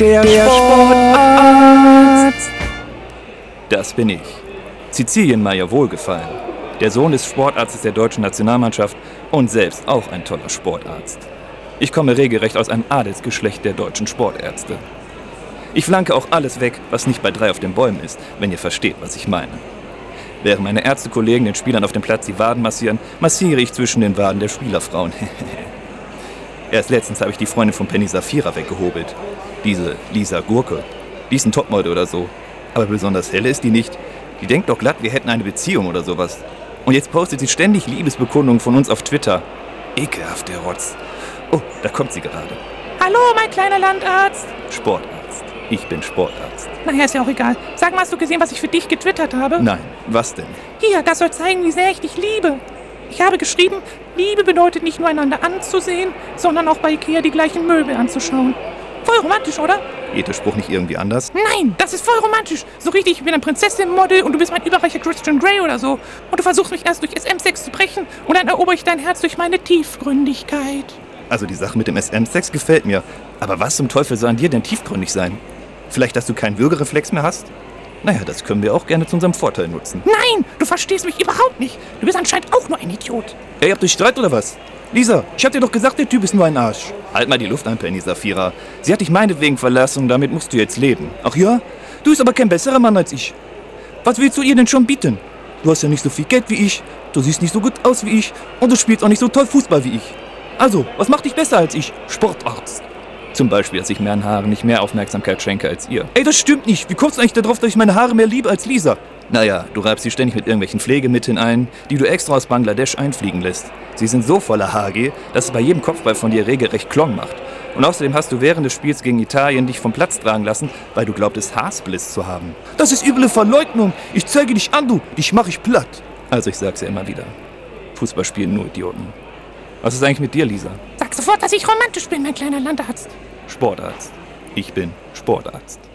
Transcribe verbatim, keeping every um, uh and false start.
Der, der Sportarzt. Das bin ich. Sizilien Meyer Wohlgefallen. Der Sohn des Sportarztes der deutschen Nationalmannschaft und selbst auch ein toller Sportarzt. Ich komme regelrecht aus einem Adelsgeschlecht der deutschen Sportärzte. Ich flanke auch alles weg, was nicht bei drei auf den Bäumen ist, wenn ihr versteht, was ich meine. Während meine Ärztekollegen den Spielern auf dem Platz die Waden massieren, massiere ich zwischen den Waden der Spielerfrauen. Erst letztens habe ich die Freundin von Penny Safira weggehobelt. Diese Lisa Gurke. Die ist ein Topmodel oder so. Aber besonders helle ist die nicht. Die denkt doch glatt, wir hätten eine Beziehung oder sowas. Und jetzt postet sie ständig Liebesbekundungen von uns auf Twitter. Ekelhaft, der Rotz. Oh, da kommt sie gerade. Hallo, mein kleiner Landarzt. Sportarzt. Ich bin Sportarzt. Naja, ist ja auch egal. Sag mal, hast du gesehen, was ich für dich getwittert habe? Nein, was denn? Hier, das soll zeigen, wie sehr ich dich liebe. Ich habe geschrieben, Liebe bedeutet nicht nur einander anzusehen, sondern auch bei Ikea die gleichen Möbel anzuschauen. Voll romantisch, oder? Geht der Spruch nicht irgendwie anders? Nein, das ist voll romantisch. So richtig, ich bin ein Prinzessin-Model und du bist mein überreicher Christian Grey oder so. Und du versuchst mich erst durch S M-Sex zu brechen und dann erobere ich dein Herz durch meine Tiefgründigkeit. Also die Sache mit dem S M-Sex gefällt mir. Aber was zum Teufel soll an dir denn tiefgründig sein? Vielleicht, dass du keinen Würgereflex mehr hast? Naja, das können wir auch gerne zu unserem Vorteil nutzen. Nein, du verstehst mich überhaupt nicht. Du bist anscheinend auch nur ein Idiot. Ey, habt ihr Streit oder was? Lisa, ich hab dir doch gesagt, der Typ ist nur ein Arsch. Halt mal die Luft an, Penny Safira. Sie hat dich meinetwegen verlassen und damit musst du jetzt leben. Ach ja? Du bist aber kein besserer Mann als ich. Was willst du ihr denn schon bieten? Du hast ja nicht so viel Geld wie ich, du siehst nicht so gut aus wie ich und du spielst auch nicht so toll Fußball wie ich. Also, was macht dich besser als ich? Sportarzt. Zum Beispiel, dass ich meinen Haaren nicht mehr Aufmerksamkeit schenke als ihr. Ey, das stimmt nicht. Wie kommst du eigentlich darauf, dass ich meine Haare mehr liebe als Lisa? Naja, du reibst sie ständig mit irgendwelchen Pflegemitteln ein, die du extra aus Bangladesch einfliegen lässt. Sie sind so voller H G, dass es bei jedem Kopfball von dir regelrecht Klong macht. Und außerdem hast du während des Spiels gegen Italien dich vom Platz tragen lassen, weil du glaubtest, Haarspliss zu haben. Das ist üble Verleugnung. Ich zeige dich an, du. Dich mach ich platt. Also ich sag's ja immer wieder. Fußball spielen nur Idioten. Was ist eigentlich mit dir, Lisa? Sag sofort, dass ich romantisch bin, mein kleiner Landarzt. Sportarzt. Ich bin Sportarzt.